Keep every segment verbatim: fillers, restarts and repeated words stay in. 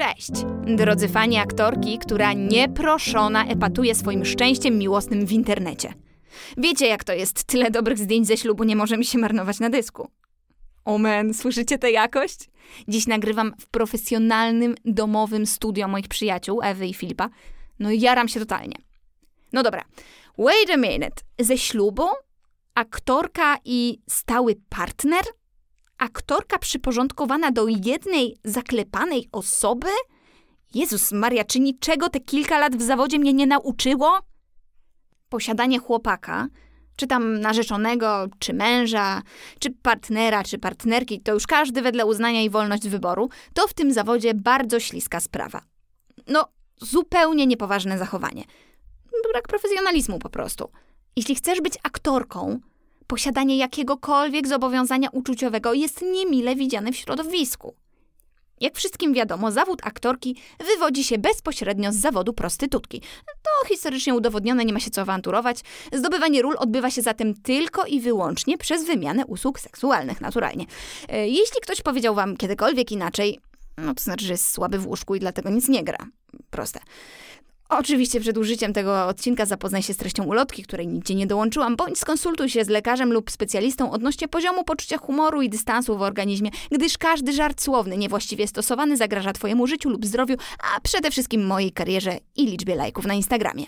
Cześć, drodzy fani aktorki, która nieproszona epatuje swoim szczęściem miłosnym w internecie. Wiecie, jak to jest, tyle dobrych zdjęć ze ślubu nie może mi się marnować na dysku. O man, słyszycie tę jakość? Dziś nagrywam w profesjonalnym, domowym studio moich przyjaciół, Ewy i Filipa. No i jaram się totalnie. No dobra, wait a minute. Ze ślubu? Aktorka i stały partner? Aktorka przyporządkowana do jednej zaklepanej osoby? Jezus Maria, czy niczego te kilka lat w zawodzie mnie nie nauczyło? Posiadanie chłopaka, czy tam narzeczonego, czy męża, czy partnera, czy partnerki, to już każdy wedle uznania i wolność wyboru, to w tym zawodzie bardzo śliska sprawa. No, zupełnie niepoważne zachowanie. Brak profesjonalizmu po prostu. Jeśli chcesz być aktorką, posiadanie jakiegokolwiek zobowiązania uczuciowego jest niemile widziane w środowisku. Jak wszystkim wiadomo, zawód aktorki wywodzi się bezpośrednio z zawodu prostytutki. To historycznie udowodnione, nie ma się co awanturować. Zdobywanie ról odbywa się zatem tylko i wyłącznie przez wymianę usług seksualnych, naturalnie. Jeśli ktoś powiedział wam kiedykolwiek inaczej, no to znaczy, że jest słaby w łóżku i dlatego nic nie gra. Proste. Oczywiście przed użyciem tego odcinka zapoznaj się z treścią ulotki, której nigdzie nie dołączyłam, bądź skonsultuj się z lekarzem lub specjalistą odnośnie poziomu poczucia humoru i dystansu w organizmie, gdyż każdy żart słowny niewłaściwie stosowany zagraża twojemu życiu lub zdrowiu, a przede wszystkim mojej karierze i liczbie lajków na Instagramie.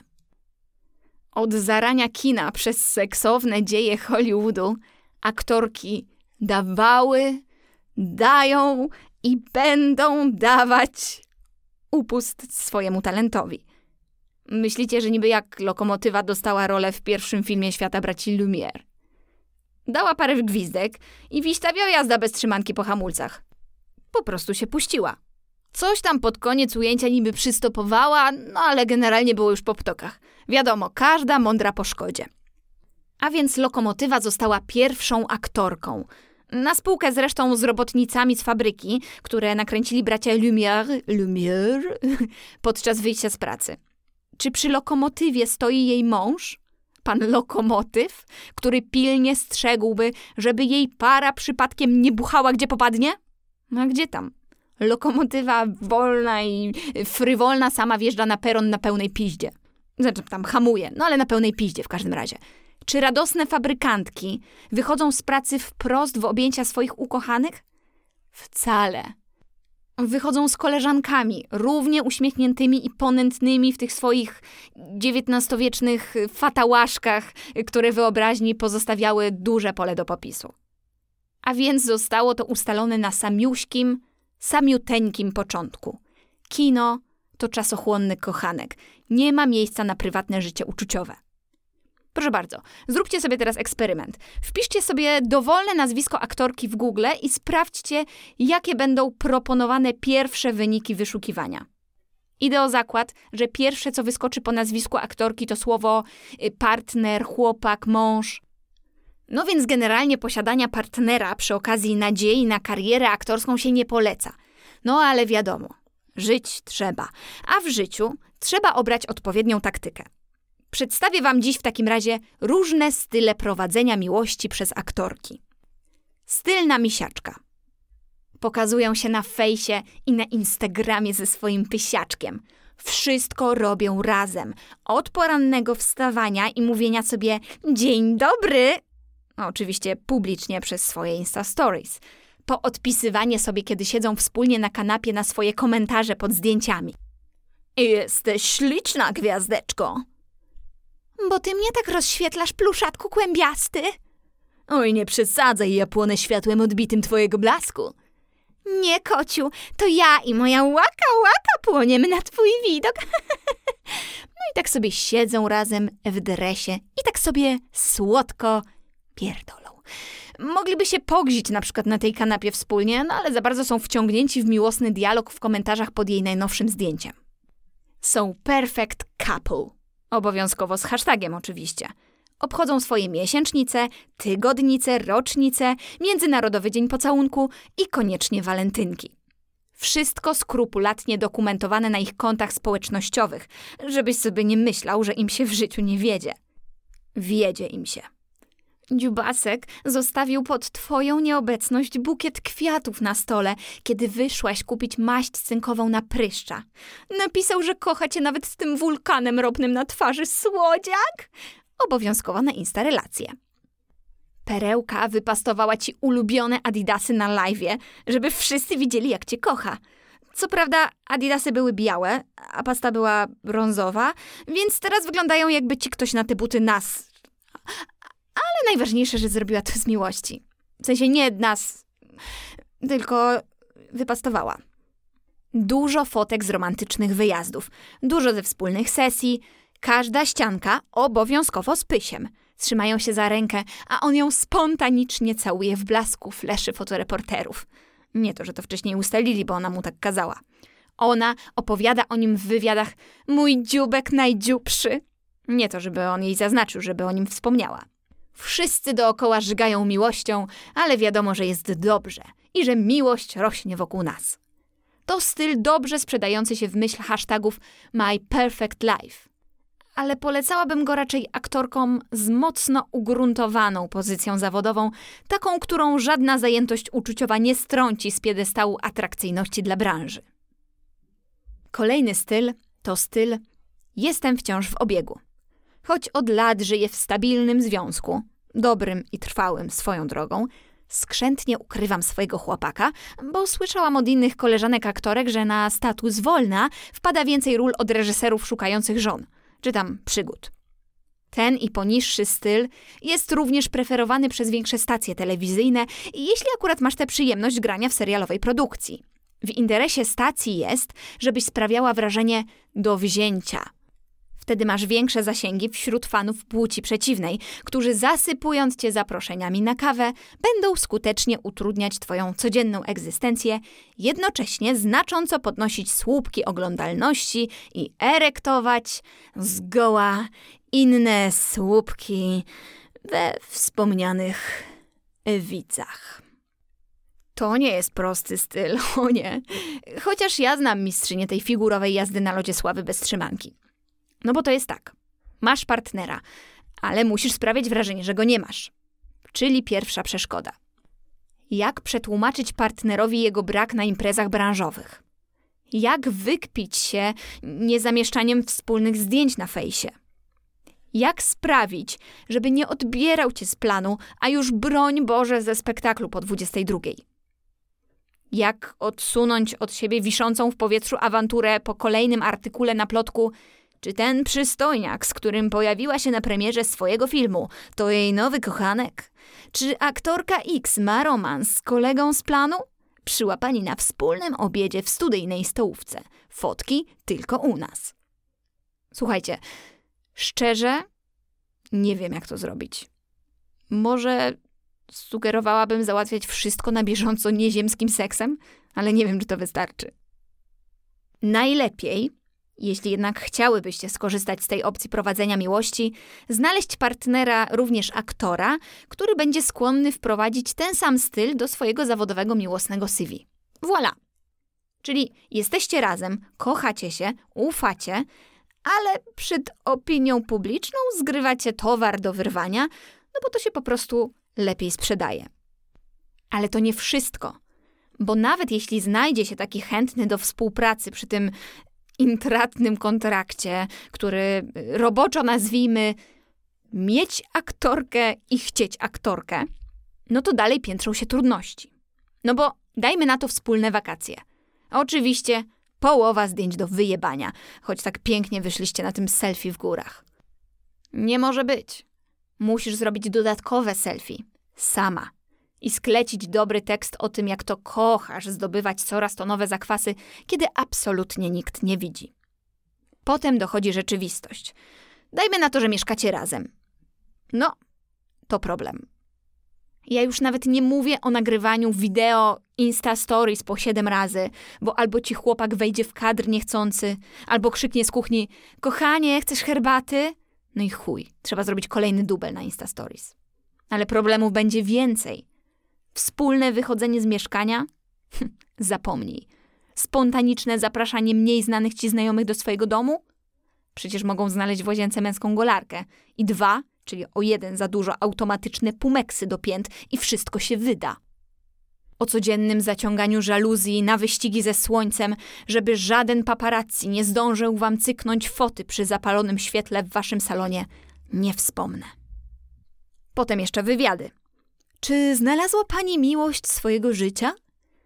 Od zarania kina przez seksowne dzieje Hollywoodu aktorki dawały, dają i będą dawać upust swojemu talentowi. Myślicie, że niby jak Lokomotywa dostała rolę w pierwszym filmie świata braci Lumière? Dała parę gwizdek i wiśtawia jazda bez trzymanki po hamulcach. Po prostu się puściła. Coś tam pod koniec ujęcia niby przystopowała, no ale generalnie było już po ptokach. Wiadomo, każda mądra po szkodzie. A więc Lokomotywa została pierwszą aktorką. Na spółkę zresztą z robotnicami z fabryki, które nakręcili bracia Lumière, Lumière podczas wyjścia z pracy. Czy przy Lokomotywie stoi jej mąż, pan Lokomotyw, który pilnie strzegłby, żeby jej para przypadkiem nie buchała gdzie popadnie? No a gdzie tam? Lokomotywa wolna i frywolna sama wjeżdża na peron na pełnej piździe. Znaczy tam hamuje, no ale na pełnej piździe w każdym razie. Czy radosne fabrykantki wychodzą z pracy wprost w objęcia swoich ukochanych? Wcale. Wychodzą z koleżankami, równie uśmiechniętymi i ponętnymi w tych swoich dziewiętnastowiecznych fatałaszkach, które wyobraźni pozostawiały duże pole do popisu. A więc zostało to ustalone na samiuśkim, samiuteńkim początku. Kino to czasochłonny kochanek. Nie ma miejsca na prywatne życie uczuciowe. Proszę bardzo, zróbcie sobie teraz eksperyment. Wpiszcie sobie dowolne nazwisko aktorki w Google i sprawdźcie, jakie będą proponowane pierwsze wyniki wyszukiwania. Idę o zakład, że pierwsze, co wyskoczy po nazwisku aktorki, to słowo partner, chłopak, mąż. No więc generalnie posiadania partnera przy okazji nadziei na karierę aktorską się nie poleca. No ale wiadomo, żyć trzeba, a w życiu trzeba obrać odpowiednią taktykę. Przedstawię wam dziś w takim razie różne style prowadzenia miłości przez aktorki. Stylna misiaczka. Pokazują się na fejsie i na Instagramie ze swoim pysiaczkiem. Wszystko robią razem. Od porannego wstawania i mówienia sobie dzień dobry, no, oczywiście publicznie przez swoje Insta Stories, po odpisywanie sobie, kiedy siedzą wspólnie na kanapie, na swoje komentarze pod zdjęciami. Jesteś śliczna, gwiazdeczko. Bo ty mnie tak rozświetlasz, pluszatku kłębiasty. Oj, nie przesadzaj, ja płonę światłem odbitym twojego blasku. Nie, kociu, to ja i moja łaka łaka płoniemy na twój widok. No i tak sobie siedzą razem w dresie i tak sobie słodko pierdolą. Mogliby się pogzić na przykład na tej kanapie wspólnie, no ale za bardzo są wciągnięci w miłosny dialog w komentarzach pod jej najnowszym zdjęciem. Są perfect couple. Obowiązkowo z hashtagiem oczywiście. Obchodzą swoje miesięcznice, tygodnice, rocznice, Międzynarodowy Dzień Pocałunku i koniecznie walentynki. Wszystko skrupulatnie dokumentowane na ich kontach społecznościowych, żebyś sobie nie myślał, że im się w życiu nie wiedzie. Wiedzie im się. Dziubasek zostawił pod twoją nieobecność bukiet kwiatów na stole, kiedy wyszłaś kupić maść cynkową na pryszcza. Napisał, że kocha cię nawet z tym wulkanem ropnym na twarzy. Słodziak! Obowiązkowa na Insta-relacje. Perełka wypastowała ci ulubione adidasy na live'ie, żeby wszyscy widzieli, jak cię kocha. Co prawda adidasy były białe, a pasta była brązowa, więc teraz wyglądają, jakby ci ktoś na te buty nas... Ale najważniejsze, że zrobiła to z miłości. W sensie nie nas, tylko wypastowała. Dużo fotek z romantycznych wyjazdów, dużo ze wspólnych sesji, każda ścianka obowiązkowo z pysiem. Trzymają się za rękę, a on ją spontanicznie całuje w blasku fleszy fotoreporterów. Nie to, że to wcześniej ustalili, bo ona mu tak kazała. Ona opowiada o nim w wywiadach: mój dziubek najdziubszy. Nie to, żeby on jej zaznaczył, żeby o nim wspomniała. Wszyscy dookoła żygają miłością, ale wiadomo, że jest dobrze i że miłość rośnie wokół nas. To styl dobrze sprzedający się w myśl hashtagów My Perfect Life. Ale polecałabym go raczej aktorkom z mocno ugruntowaną pozycją zawodową, taką, którą żadna zajętość uczuciowa nie strąci z piedestału atrakcyjności dla branży. Kolejny styl to styl jestem wciąż w obiegu. Choć od lat żyję w stabilnym związku, dobrym i trwałym swoją drogą, skrzętnie ukrywam swojego chłopaka, bo słyszałam od innych koleżanek aktorek, że na status wolna wpada więcej ról od reżyserów szukających żon, czy tam przygód. Ten i poniższy styl jest również preferowany przez większe stacje telewizyjne, jeśli akurat masz tę przyjemność grania w serialowej produkcji. W interesie stacji jest, żebyś sprawiała wrażenie do wzięcia. Wtedy masz większe zasięgi wśród fanów płci przeciwnej, którzy zasypując cię zaproszeniami na kawę, będą skutecznie utrudniać twoją codzienną egzystencję, jednocześnie znacząco podnosić słupki oglądalności i erektować zgoła inne słupki we wspomnianych widzach. To nie jest prosty styl, o nie. Chociaż ja znam mistrzynię tej figurowej jazdy na lodzie sławy bez trzymanki. No bo to jest tak. Masz partnera, ale musisz sprawiać wrażenie, że go nie masz. Czyli pierwsza przeszkoda. Jak przetłumaczyć partnerowi jego brak na imprezach branżowych? Jak wykpić się niezamieszczaniem wspólnych zdjęć na fejsie? Jak sprawić, żeby nie odbierał cię z planu, a już broń Boże ze spektaklu po dwudziestej drugiej? Jak odsunąć od siebie wiszącą w powietrzu awanturę po kolejnym artykule na plotku: czy ten przystojniak, z którym pojawiła się na premierze swojego filmu, to jej nowy kochanek? Czy aktorka X ma romans z kolegą z planu? Przyłapani na wspólnym obiedzie w studyjnej stołówce. Fotki tylko u nas. Słuchajcie, szczerze nie wiem, jak to zrobić. Może sugerowałabym załatwiać wszystko na bieżąco nieziemskim seksem, ale nie wiem, czy to wystarczy. Najlepiej, jeśli jednak chciałybyście skorzystać z tej opcji prowadzenia miłości, znaleźć partnera, również aktora, który będzie skłonny wprowadzić ten sam styl do swojego zawodowego miłosnego C V. Voilà. Czyli jesteście razem, kochacie się, ufacie, ale przed opinią publiczną zgrywacie towar do wyrwania, no bo to się po prostu lepiej sprzedaje. Ale to nie wszystko, bo nawet jeśli znajdzie się taki chętny do współpracy przy tym intratnym kontrakcie, który roboczo nazwijmy mieć aktorkę i chcieć aktorkę, no to dalej piętrzą się trudności. No bo dajmy na to wspólne wakacje. Oczywiście połowa zdjęć do wyjebania, choć tak pięknie wyszliście na tym selfie w górach. Nie może być. Musisz zrobić dodatkowe selfie. Sama. I sklecić dobry tekst o tym, jak to kochasz zdobywać coraz to nowe zakwasy, kiedy absolutnie nikt nie widzi. Potem dochodzi rzeczywistość. Dajmy na to, że mieszkacie razem. No, to problem. Ja już nawet nie mówię o nagrywaniu wideo Insta Stories po siedem razy, bo albo ci chłopak wejdzie w kadr niechcący, albo krzyknie z kuchni: kochanie, chcesz herbaty? No i chuj, trzeba zrobić kolejny dubel na Insta Stories. Ale problemów będzie więcej. Wspólne wychodzenie z mieszkania? Hm, zapomnij. Spontaniczne zapraszanie mniej znanych ci znajomych do swojego domu? Przecież mogą znaleźć w łazience męską golarkę. I dwa, czyli o jeden za dużo automatyczne pumeksy do pięt i wszystko się wyda. O codziennym zaciąganiu żaluzji na wyścigi ze słońcem, żeby żaden paparazzi nie zdążył wam cyknąć foty przy zapalonym świetle w waszym salonie, nie wspomnę. Potem jeszcze wywiady. Czy znalazła pani miłość swojego życia?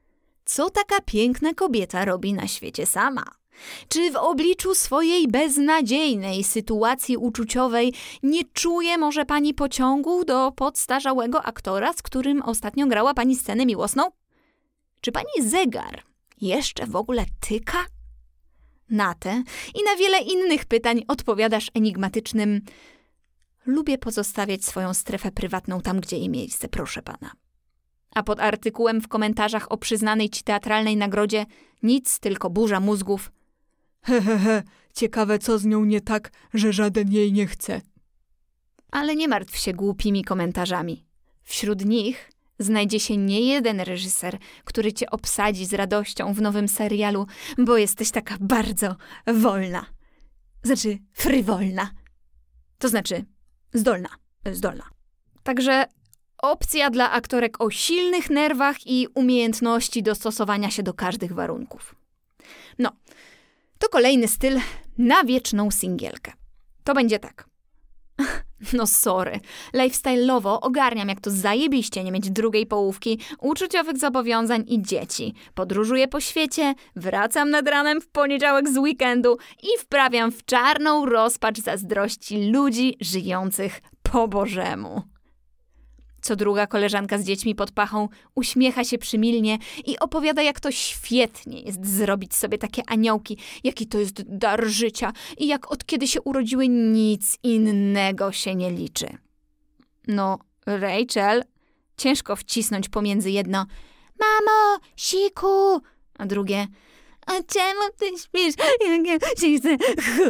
Co taka piękna kobieta robi na świecie sama? Czy w obliczu swojej beznadziejnej sytuacji uczuciowej nie czuje może pani pociągu do podstarzałego aktora, z którym ostatnio grała pani scenę miłosną? Czy pani zegar jeszcze w ogóle tyka? Na te i na wiele innych pytań odpowiadasz enigmatycznym: lubię pozostawiać swoją strefę prywatną tam, gdzie jej miejsce, proszę pana. A pod artykułem w komentarzach o przyznanej ci teatralnej nagrodzie nic, tylko burza mózgów. Hehehe, he, he. Ciekawe, co z nią nie tak, że żaden jej nie chce. Ale nie martw się głupimi komentarzami. Wśród nich znajdzie się nie jeden reżyser, który cię obsadzi z radością w nowym serialu, bo jesteś taka bardzo wolna. Znaczy frywolna. To znaczy zdolna. Zdolna. Także opcja dla aktorek o silnych nerwach i umiejętności dostosowania się do każdych warunków. No, to kolejny styl na wieczną singielkę. To będzie tak. No sorry, lifestyle'owo ogarniam, jak to zajebiście nie mieć drugiej połówki, uczuciowych zobowiązań i dzieci. Podróżuję po świecie, wracam nad ranem w poniedziałek z weekendu i wprawiam w czarną rozpacz zazdrości ludzi żyjących po Bożemu. Co druga koleżanka z dziećmi pod pachą uśmiecha się przymilnie i opowiada, jak to świetnie jest zrobić sobie takie aniołki, jaki to jest dar życia i jak od kiedy się urodziły nic innego się nie liczy. No, Rachel, ciężko wcisnąć pomiędzy jedno mamo, siku, a drugie a czemu ty śpisz, jak ja się chcę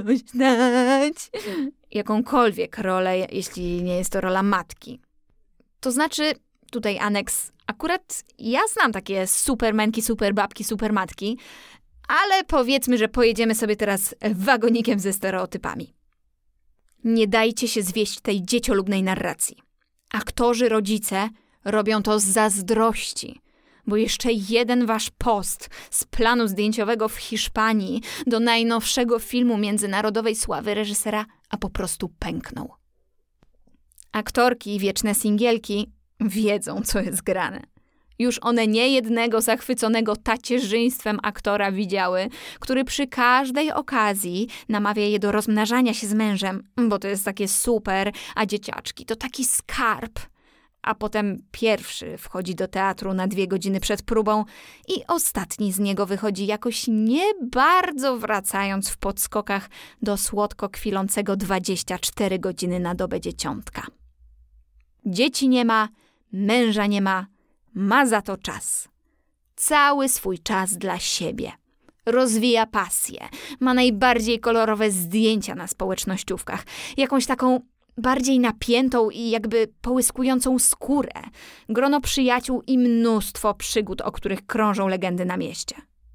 huśtać? Jakąkolwiek rolę, jeśli nie jest to rola matki. To znaczy, tutaj aneks, akurat ja znam takie supermenki, superbabki, supermatki, ale powiedzmy, że pojedziemy sobie teraz wagonikiem ze stereotypami. Nie dajcie się zwieść tej dzieciolubnej narracji. Aktorzy, rodzice robią to z zazdrości, bo jeszcze jeden wasz post z planu zdjęciowego w Hiszpanii do najnowszego filmu międzynarodowej sławy reżysera, a po prostu pęknął. Aktorki i wieczne singielki wiedzą, co jest grane. Już one niejednego zachwyconego tacierzyństwem aktora widziały, który przy każdej okazji namawia je do rozmnażania się z mężem, bo to jest takie super, a dzieciaczki to taki skarb. A potem pierwszy wchodzi do teatru na dwie godziny przed próbą i ostatni z niego wychodzi jakoś nie bardzo wracając w podskokach do słodko kwilącego dwadzieścia cztery godziny na dobę dzieciątka. Dzieci nie ma, męża nie ma, ma za to czas. Cały swój czas dla siebie. Rozwija pasję, ma najbardziej kolorowe zdjęcia na społecznościówkach, jakąś taką bardziej napiętą i jakby połyskującą skórę, grono przyjaciół i mnóstwo przygód, o których krążą legendy na mieście.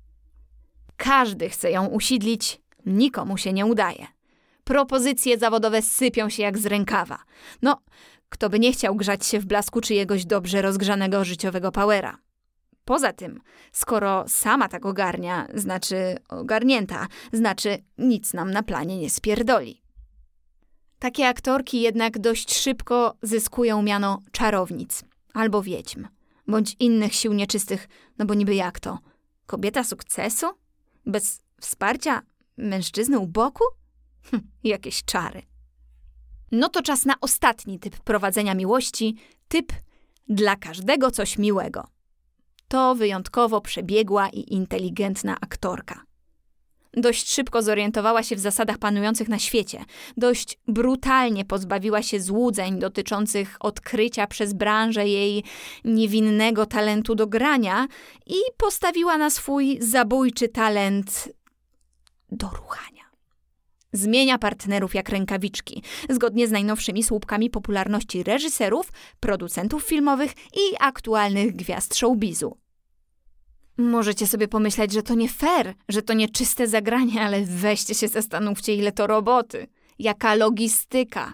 Każdy chce ją usidlić, nikomu się nie udaje. Propozycje zawodowe sypią się jak z rękawa. No, kto by nie chciał grzać się w blasku czyjegoś dobrze rozgrzanego życiowego powera. Poza tym, skoro sama tak ogarnia, znaczy ogarnięta, znaczy nic nam na planie nie spierdoli. Takie aktorki jednak dość szybko zyskują miano czarownic albo wiedźm, bądź innych sił nieczystych, no bo niby jak to? Kobieta sukcesu? Bez wsparcia mężczyzny u boku? Hm, jakieś czary. No to czas na ostatni typ prowadzenia miłości, typ dla każdego coś miłego. To wyjątkowo przebiegła i inteligentna aktorka. Dość szybko zorientowała się w zasadach panujących na świecie. Dość brutalnie pozbawiła się złudzeń dotyczących odkrycia przez branżę jej niewinnego talentu do grania i postawiła na swój zabójczy talent do ruchania. Zmienia partnerów jak rękawiczki, zgodnie z najnowszymi słupkami popularności reżyserów, producentów filmowych i aktualnych gwiazd showbizu. Możecie sobie pomyśleć, że to nie fair, że to nie czyste zagranie, ale weźcie się zastanówcie, ile to roboty. Jaka logistyka.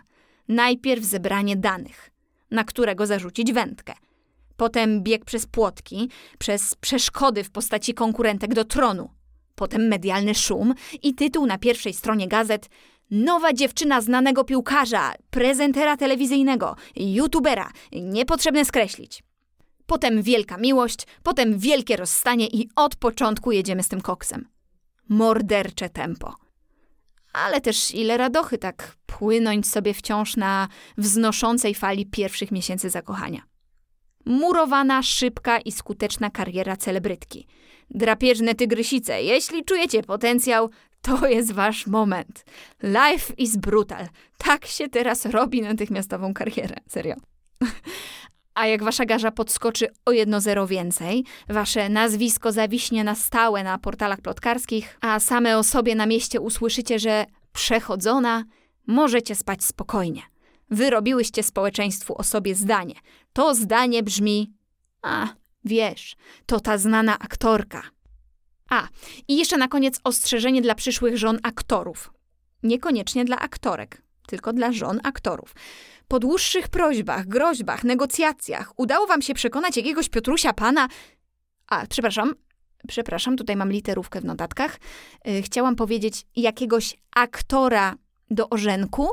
Najpierw zebranie danych, na którego zarzucić wędkę. Potem bieg przez płotki, przez przeszkody w postaci konkurentek do tronu. Potem medialny szum i tytuł na pierwszej stronie gazet: nowa dziewczyna znanego piłkarza, prezentera telewizyjnego, youtubera, niepotrzebne skreślić. Potem wielka miłość, potem wielkie rozstanie i od początku jedziemy z tym koksem. Mordercze tempo. Ale też ile radochy tak płynąć sobie wciąż na wznoszącej fali pierwszych miesięcy zakochania. Murowana, szybka i skuteczna kariera celebrytki. Drapieżne tygrysice, jeśli czujecie potencjał, to jest wasz moment. Life is brutal. Tak się teraz robi natychmiastową karierę. Serio. A jak wasza garza podskoczy o jedno zero więcej, wasze nazwisko zawiśnie na stałe na portalach plotkarskich, a same o sobie na mieście usłyszycie, że przechodzona, możecie spać spokojnie. Wyrobiłyście społeczeństwu o sobie zdanie. To zdanie brzmi: a, wiesz, to ta znana aktorka. A, i jeszcze na koniec ostrzeżenie dla przyszłych żon aktorów. Niekoniecznie dla aktorek, tylko dla żon aktorów. Po dłuższych prośbach, groźbach, negocjacjach udało wam się przekonać jakiegoś Piotrusia Pana... A, przepraszam, przepraszam, tutaj mam literówkę w notatkach. Yy, chciałam powiedzieć jakiegoś aktora do ożenku.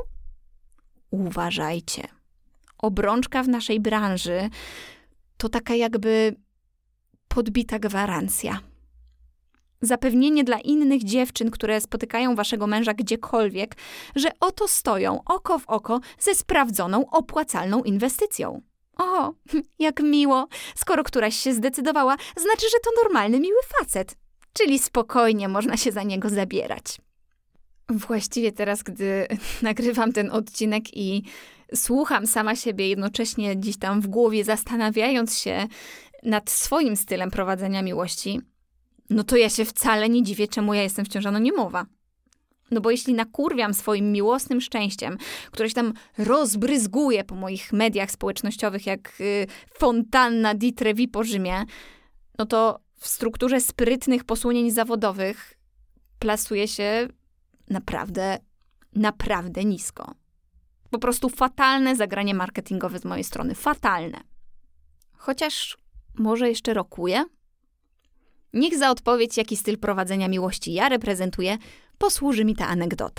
Uważajcie. Obrączka w naszej branży to taka jakby podbita gwarancja. Zapewnienie dla innych dziewczyn, które spotykają waszego męża gdziekolwiek, że oto stoją oko w oko ze sprawdzoną, opłacalną inwestycją. O, jak miło. Skoro któraś się zdecydowała, znaczy, że to normalny, miły facet. Czyli spokojnie można się za niego zabierać. Właściwie teraz, gdy nagrywam ten odcinek i słucham sama siebie, jednocześnie gdzieś tam w głowie zastanawiając się nad swoim stylem prowadzenia miłości, no to ja się wcale nie dziwię, czemu ja jestem wciąż anonimowa. No bo jeśli nakurwiam swoim miłosnym szczęściem, które się tam rozbryzguje po moich mediach społecznościowych jak y, fontanna di Trevi po Rzymie, no to w strukturze sprytnych posunięć zawodowych plasuje się naprawdę, naprawdę nisko. Po prostu fatalne zagranie marketingowe z mojej strony. Fatalne. Chociaż może jeszcze rokuję? Niech za odpowiedź, jaki styl prowadzenia miłości ja reprezentuję, posłuży mi ta anegdota.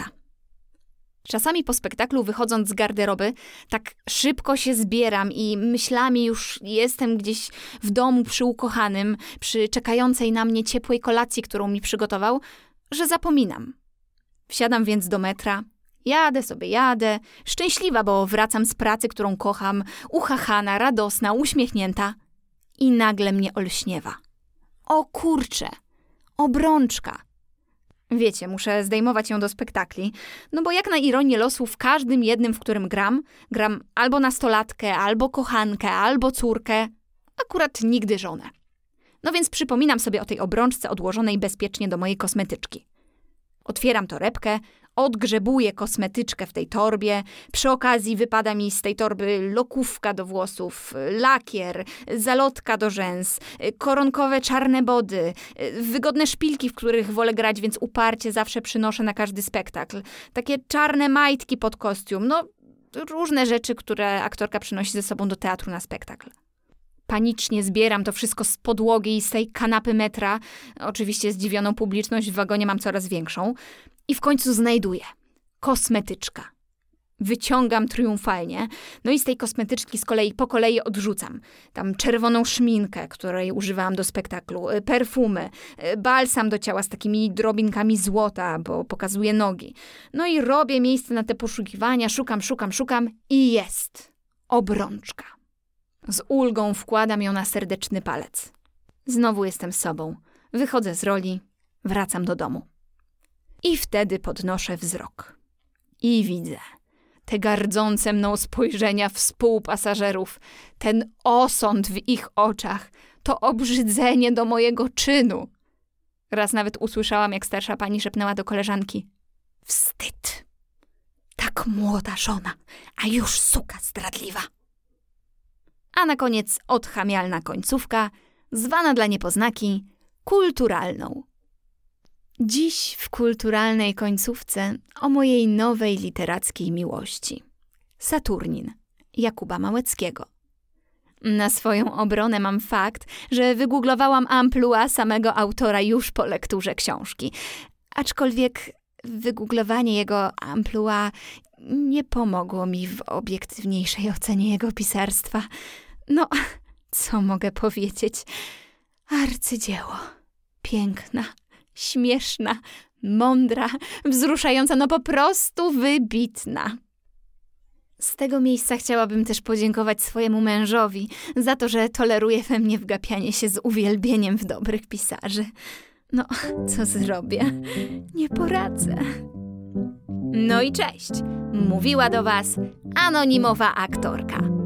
Czasami po spektaklu, wychodząc z garderoby, tak szybko się zbieram i myślami już jestem gdzieś w domu przy ukochanym, przy czekającej na mnie ciepłej kolacji, którą mi przygotował, że zapominam. Wsiadam więc do metra, jadę sobie, jadę, szczęśliwa, bo wracam z pracy, którą kocham, uchachana, radosna, uśmiechnięta i nagle mnie olśniewa. O kurcze, obrączka. Wiecie, muszę zdejmować ją do spektakli, no bo jak na ironię losu w każdym jednym, w którym gram, gram albo nastolatkę, albo kochankę, albo córkę, akurat nigdy żonę. No więc przypominam sobie o tej obrączce odłożonej bezpiecznie do mojej kosmetyczki. Otwieram torebkę, odgrzebuję kosmetyczkę w tej torbie, przy okazji wypada mi z tej torby lokówka do włosów, lakier, zalotka do rzęs, koronkowe czarne body, wygodne szpilki, w których wolę grać, więc uparcie zawsze przynoszę na każdy spektakl, takie czarne majtki pod kostium, no różne rzeczy, które aktorka przynosi ze sobą do teatru na spektakl. Panicznie zbieram to wszystko z podłogi i z tej kanapy metra. Oczywiście zdziwioną publiczność w wagonie mam coraz większą. I w końcu znajduję kosmetyczka. Wyciągam triumfalnie. No i z tej kosmetyczki z kolei po kolei odrzucam. Tam czerwoną szminkę, której używałam do spektaklu, perfumy, balsam do ciała z takimi drobinkami złota, bo pokazuje nogi. No i robię miejsce na te poszukiwania, szukam, szukam, szukam i jest obrączka. Z ulgą wkładam ją na serdeczny palec. Znowu jestem sobą. Wychodzę z roli, wracam do domu. I wtedy podnoszę wzrok. I widzę te gardzące mną spojrzenia współpasażerów, ten osąd w ich oczach, to obrzydzenie do mojego czynu. Raz nawet usłyszałam, jak starsza pani szepnęła do koleżanki: wstyd! Tak młoda żona, a już suka zdradliwa. A na koniec odchamialna końcówka, zwana dla niepoznaki kulturalną. Dziś w kulturalnej końcówce o mojej nowej literackiej miłości. Saturnin Jakuba Małeckiego. Na swoją obronę mam fakt, że wygooglowałam amplua samego autora już po lekturze książki. Aczkolwiek wygooglowanie jego amplua nie pomogło mi w obiektywniejszej ocenie jego pisarstwa. No, co mogę powiedzieć? Arcydzieło. Piękna, śmieszna, mądra, wzruszająca, no po prostu wybitna. Z tego miejsca chciałabym też podziękować swojemu mężowi za to, że toleruje we mnie wgapianie się z uwielbieniem w dobrych pisarzy. No, co zrobię? Nie poradzę. No i cześć! Mówiła do was anonimowa aktorka.